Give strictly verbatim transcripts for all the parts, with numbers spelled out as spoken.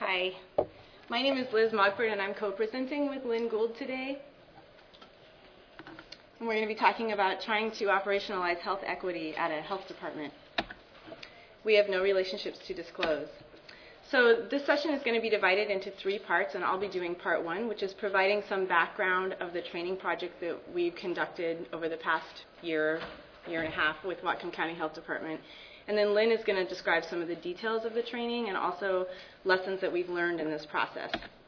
Hi, my name is Liz Mogford, and I'm co-presenting with Lynn Gould today. And we're going to be talking about trying to operationalize health equity at a health department. We have no relationships to disclose. So this session is going to be divided into three parts, and I'll be doing part one, which is providing some background of the training project that we've conducted over the past year, year and a half with Whatcom County Health Department. And then Lynn is going to describe some of the details of the training and also lessons that we've learned in this process.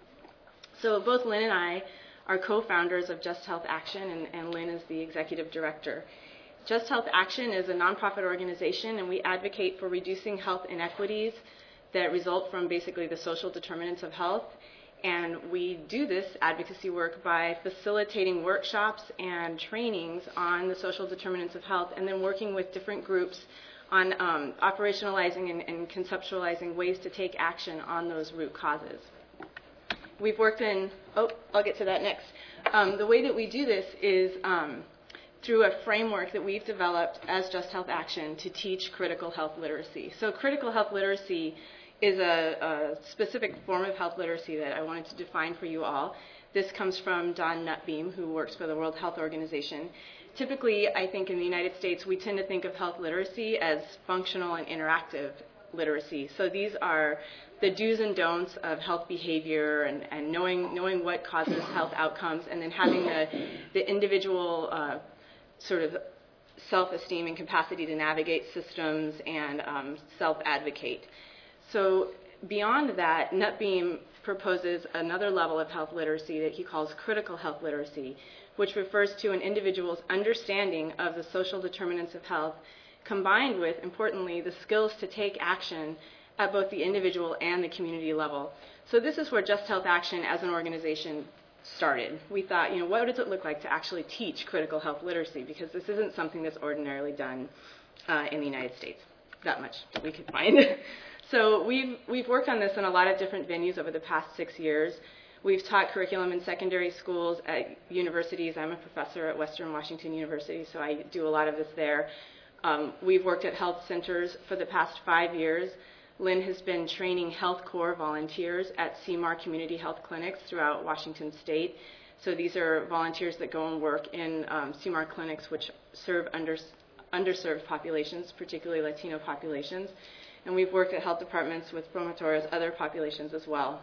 So both Lynn and I are co-founders of Just Health Action, and, and Lynn is the executive director. Just Health Action is a nonprofit organization, and we advocate for reducing health inequities that result from basically the social determinants of health. And we do this advocacy work by facilitating workshops and trainings on the social determinants of health, and then working with different groups on um, operationalizing and, and conceptualizing ways to take action on those root causes. We've worked in, oh, I'll get to that next. Um, the way that we do this is um, through a framework that we've developed as Just Health Action to teach critical health literacy. So critical health literacy is a, a specific form of health literacy that I wanted to define for you all. This comes from Don Nutbeam, who works for the World Health Organization. Typically, I think in the United States, we tend to think of health literacy as functional and interactive literacy. So these are the do's and don'ts of health behavior and, and knowing knowing what causes health outcomes, and then having the, the individual uh, sort of self-esteem and capacity to navigate systems and um, self-advocate. So beyond that, Nutbeam proposes another level of health literacy that he calls critical health literacy, which refers to an individual's understanding of the social determinants of health, combined with, importantly, the skills to take action at both the individual and the community level. So this is where Just Health Action as an organization started. We thought, you know, what does it look like to actually teach critical health literacy? Because this isn't something that's ordinarily done uh, in the United States, that much that we could find. So we've, we've worked on this in a lot of different venues over the past six years. We've taught curriculum in secondary schools at universities. I'm a professor at Western Washington University, so I do a lot of this there. Um, we've worked at health centers for the past five years. Lynn has been training Health Corps volunteers at C M A R community health clinics throughout Washington State. So these are volunteers that go and work in um, C M A R clinics which serve under, underserved populations, particularly Latino populations. And we've worked at health departments with promotores, other populations as well.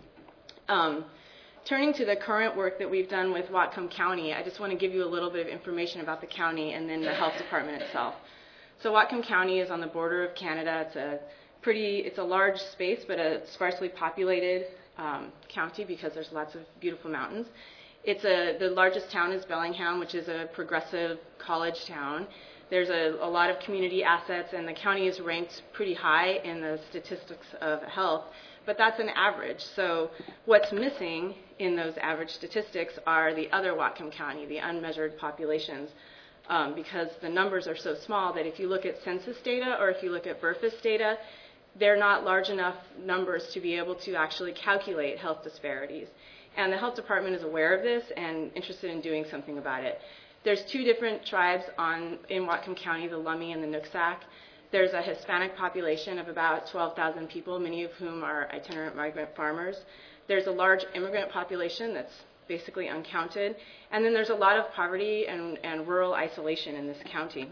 Um, turning to the current work that we've done with Whatcom County, I just want to give you a little bit of information about the county and then the health department itself. So Whatcom County is on the border of Canada. It's a pretty, it's a large space, but a sparsely populated um, county because there's lots of beautiful mountains. It's a, the largest town is Bellingham, which is a progressive college town. There's a, a lot of community assets, and the county is ranked pretty high in the statistics of health. But that's an average. So what's missing in those average statistics are the other Whatcom County, the unmeasured populations, um, because the numbers are so small that if you look at census data or if you look at BRFIS data, they're not large enough numbers to be able to actually calculate health disparities. And the health department is aware of this and interested in doing something about it. There's two different tribes on, in Whatcom County, the Lummi and the Nooksack. There's a Hispanic population of about twelve thousand people, many of whom are itinerant migrant farmers. There's a large immigrant population that's basically uncounted. And then there's a lot of poverty and, and rural isolation in this county.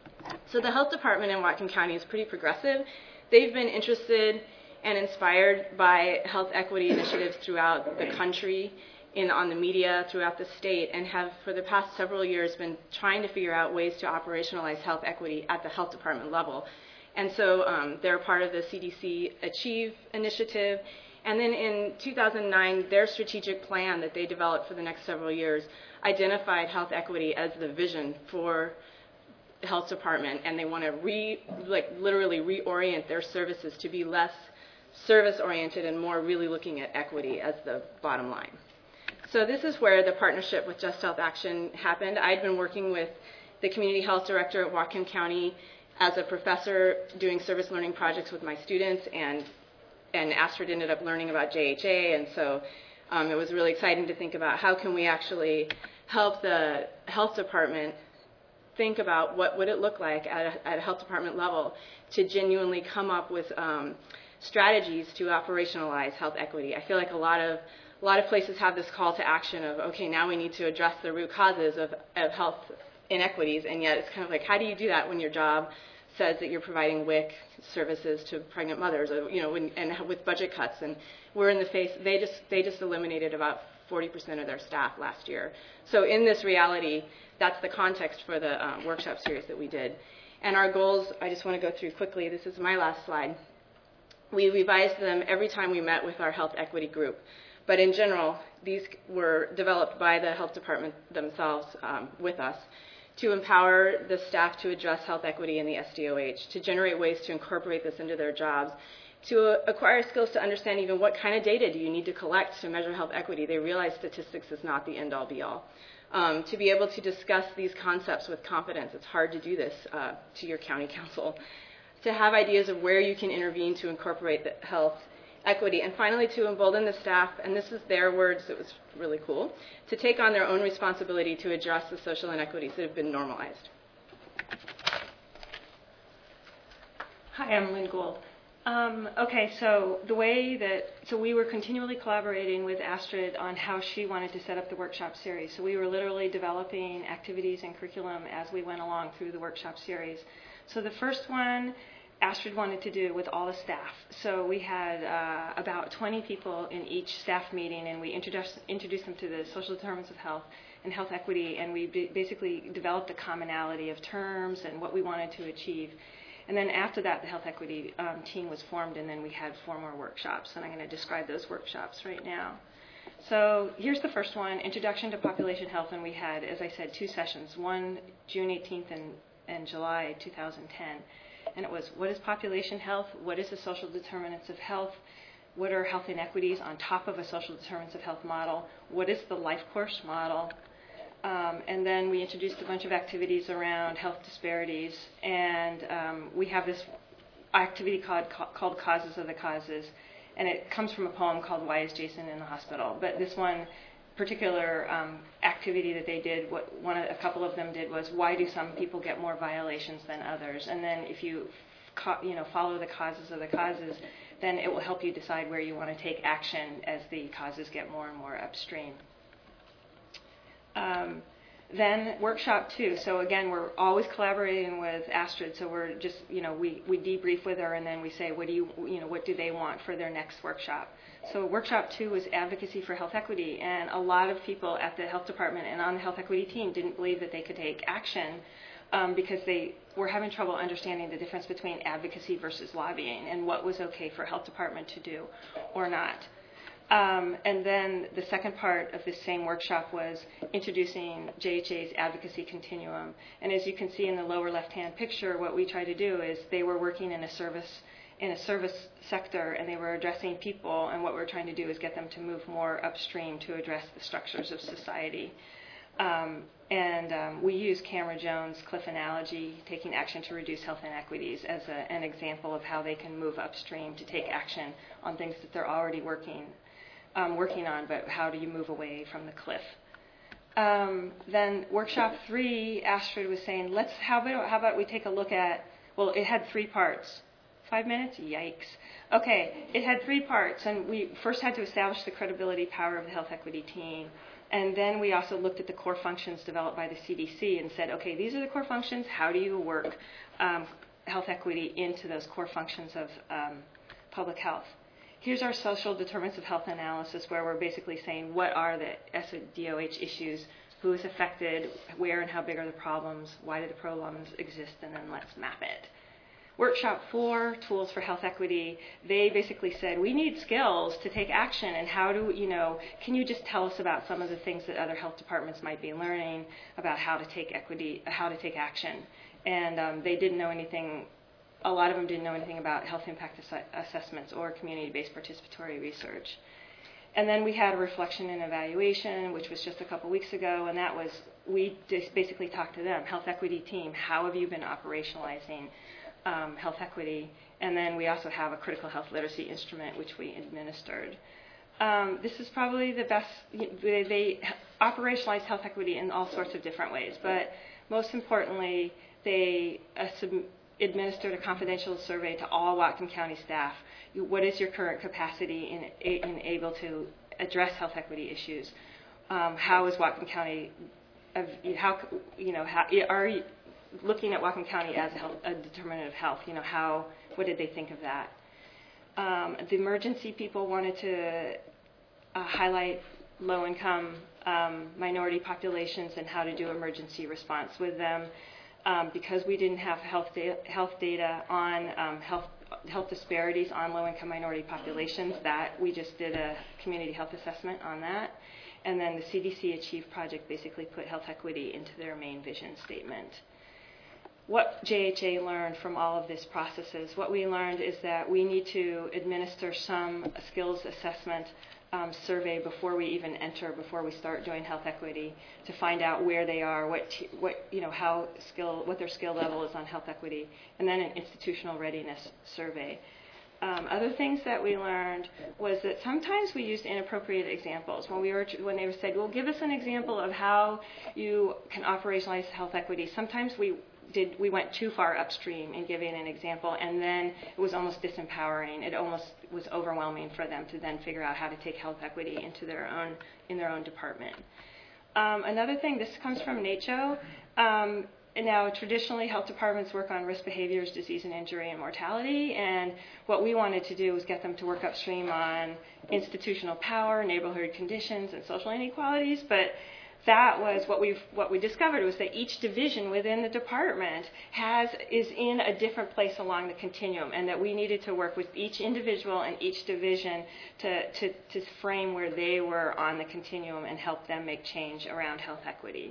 So the health department in Whatcom County is pretty progressive. They've been interested and inspired by health equity initiatives throughout the country, in on the media throughout the state, and have for the past several years been trying to figure out ways to operationalize health equity at the health department level. And so um, they're part of the C D C Achieve initiative. And then in two thousand nine, their strategic plan that they developed for the next several years identified health equity as the vision for the health department, and they want to re, like literally reorient their services to be less service-oriented and more really looking at equity as the bottom line. So this is where the partnership with Just Health Action happened. I'd been working with the community health director at Whatcom County as a professor doing service learning projects with my students, and and Astrid ended up learning about J H A, and so um, it was really exciting to think about how can we actually help the health department think about what would it look like at a, at a health department level to genuinely come up with um, strategies to operationalize health equity. I feel like a lot of a lot of places have this call to action of, okay, now we need to address the root causes of, of health inequities, and yet it's kind of like, how do you do that when your job says that you're providing W I C services to pregnant mothers, or, you know, when, and with budget cuts, and we're in the face. They just they just eliminated about forty percent of their staff last year. So in this reality, that's the context for the um, workshop series that we did. And our goals, I just want to go through quickly. This is my last slide. We revised them every time we met with our health equity group. But in general, these were developed by the health department themselves um, with us to empower the staff to address health equity in the S D O H, to generate ways to incorporate this into their jobs, to uh, acquire skills to understand even what kind of data do you need to collect to measure health equity. They realize statistics is not the end-all, be-all. Um, to be able to discuss these concepts with confidence. It's hard to do this uh, to your county council. To have ideas of where you can intervene to incorporate the health equity, and finally to embolden the staff, and this is their words, it was really cool, to take on their own responsibility to address the social inequities that have been normalized. Hi, I'm Lynn Gould. Um, okay, so the way that, so we were continually collaborating with Astrid on how she wanted to set up the workshop series. So we were literally developing activities and curriculum as we went along through the workshop series. So the first one, Astrid wanted to do with all the staff. So we had uh, about twenty people in each staff meeting, and we introduced, introduced them to the social determinants of health and health equity, and we b- basically developed a commonality of terms and what we wanted to achieve. And then after that, the health equity um, team was formed, and then we had four more workshops, and I'm going to describe those workshops right now. So here's the first one, Introduction to Population Health, and we had, as I said, two sessions, one June eighteenth and, and July two thousand ten. And it was, what is population health? What is the social determinants of health? What are health inequities on top of a social determinants of health model? What is the life course model? Um, and then we introduced a bunch of activities around health disparities. And um, we have this activity called, called Causes of the Causes. And it comes from a poem called Why is Jason in the Hospital? But this one particular um, activity that they did, what one of, a couple of them did was, why do some people get more violations than others? And then if you, you know, follow the causes of the causes, then it will help you decide where you want to take action as the causes get more and more upstream. Um, then workshop two. So again, we're always collaborating with Astrid. So we're just, you know, we, we debrief with her, and then we say, what do you, you know, what do they want for their next workshop? So workshop two was advocacy for health equity, and a lot of people at the health department and on the health equity team didn't believe that they could take action um, because they were having trouble understanding the difference between advocacy versus lobbying and what was okay for health department to do or not. Um, and then the second part of this same workshop was introducing J H A's advocacy continuum. And as you can see in the lower left-hand picture, what we try to do is they were working in a service in a service sector, and they were addressing people, and what we're trying to do is get them to move more upstream to address the structures of society. Um, and um, we use Camera Jones' cliff analogy, taking action to reduce health inequities, as a, an example of how they can move upstream to take action on things that they're already working um, working on, but how do you move away from the cliff? Um, then workshop three, Astrid was saying, let's how about, how about we take a look at, well, it had three parts. Five minutes? Yikes. Okay, it had three parts, and we first had to establish the credibility power of the health equity team. And then we also looked at the core functions developed by the C D C and said, okay, these are the core functions. How do you work um, health equity into those core functions of um, public health? Here's our social determinants of health analysis, where we're basically saying, what are the S D O H issues? Who is affected? Where and how big are the problems? Why do the problems exist? And then let's map it. Workshop four, Tools for Health Equity, they basically said, we need skills to take action, and how do, you know, can you just tell us about some of the things that other health departments might be learning about how to take equity, how to take action? And um, they didn't know anything, a lot of them didn't know anything about health impact ass- assessments or community-based participatory research. And then we had a reflection and evaluation, which was just a couple weeks ago, and that was, we just basically talked to them, health equity team, how have you been operationalizing Um, health equity, and then we also have a critical health literacy instrument which we administered. Um, this is probably the best, they, they operationalize health equity in all sorts of different ways, but most importantly, they uh, sub- administered a confidential survey to all Whatcom County staff. You, what is your current capacity in, in able to address health equity issues? Um, how is Whatcom County, uh, how, you know, how, are you looking at Whatcom County as a, health, a determinant of health? You know, how, what did they think of that? Um, the emergency people wanted to uh, highlight low-income um, minority populations and how to do emergency response with them. Um, because we didn't have health, da- health data on um, health, health disparities on low-income minority populations, that we just did a community health assessment on that. And then the C D C Achieve project basically put health equity into their main vision statement. What J H A learned from all of these processes, what we learned is that we need to administer some skills assessment Um, survey before we even enter, before we start doing health equity, to find out where they are, what t- what you know, how skill, what their skill level is on health equity, and then an institutional readiness survey. Um, other things that we learned was that sometimes we used inappropriate examples when we were when they were said, "Well, give us an example of how you can operationalize health equity." Sometimes we Did, we went too far upstream in giving an example, and then it was almost disempowering. It almost was overwhelming for them to then figure out how to take health equity into their own in their own department. Um, another thing, this comes from NACCHO. Um, now, traditionally, health departments work on risk behaviors, disease and injury, and mortality. And what we wanted to do was get them to work upstream on institutional power, neighborhood conditions, and social inequalities. But that was what we've what we discovered was that each division within the department has is in a different place along the continuum, and that we needed to work with each individual and each division to to, to frame where they were on the continuum and help them make change around health equity.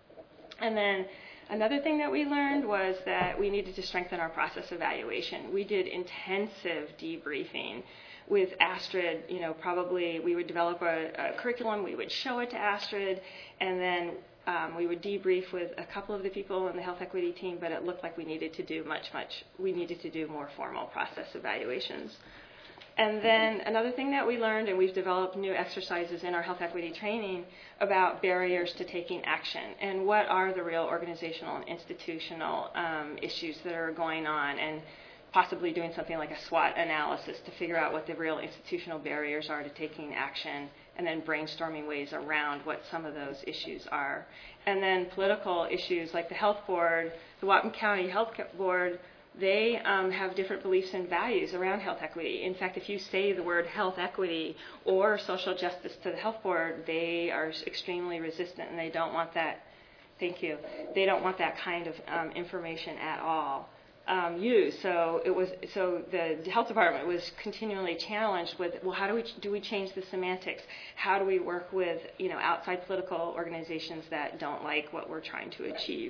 And then another thing that we learned was that we needed to strengthen our process evaluation. We did intensive debriefing with Astrid. You know, probably we would develop a, a curriculum, we would show it to Astrid, and then um, we would debrief with a couple of the people in the health equity team, but it looked like we needed to do much, much, we needed to do more formal process evaluations. And then another thing that we learned, and we've developed new exercises in our health equity training about barriers to taking action and what are the real organizational and institutional um, issues that are going on, and possibly doing something like a SWOT analysis to figure out what the real institutional barriers are to taking action, and then brainstorming ways around what some of those issues are. And then political issues like the health board, the Whatcom County Health Board, they um, have different beliefs and values around health equity. In fact, if you say the word health equity or social justice to the health board, they are extremely resistant, and they don't want that, thank you, they don't want that kind of um, information at all. Um, used. So it was. So the health department was continually challenged with, well, how do we do we change the semantics? How do we work with you know outside political organizations that don't like what we're trying to achieve?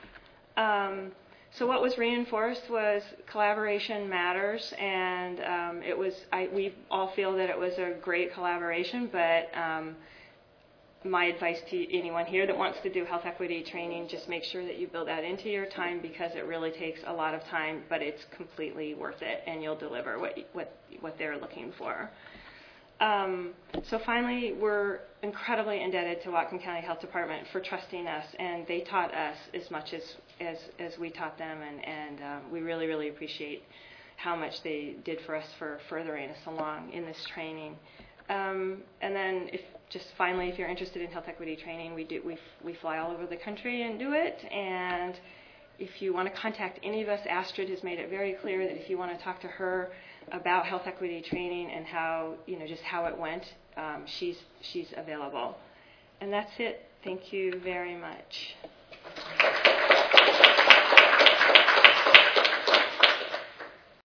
Um, so what was reinforced was collaboration matters, and um, it was. I, we all feel that it was a great collaboration, but. Um, My advice to anyone here that wants to do health equity training, just make sure that you build that into your time, because it really takes a lot of time, but it's completely worth it, and you'll deliver what what, what they're looking for. Um, so finally, we're incredibly indebted to Whatcom County Health Department for trusting us, and they taught us as much as as, as we taught them, and, and um, we really, really appreciate how much they did for us for furthering us along in this training. Um, and then, if just finally, if you're interested in health equity training, we do we we fly all over the country and do it. And if you want to contact any of us, Astrid has made it very clear that if you want to talk to her about health equity training and how you know just how it went, um, she's she's available. And that's it. Thank you very much.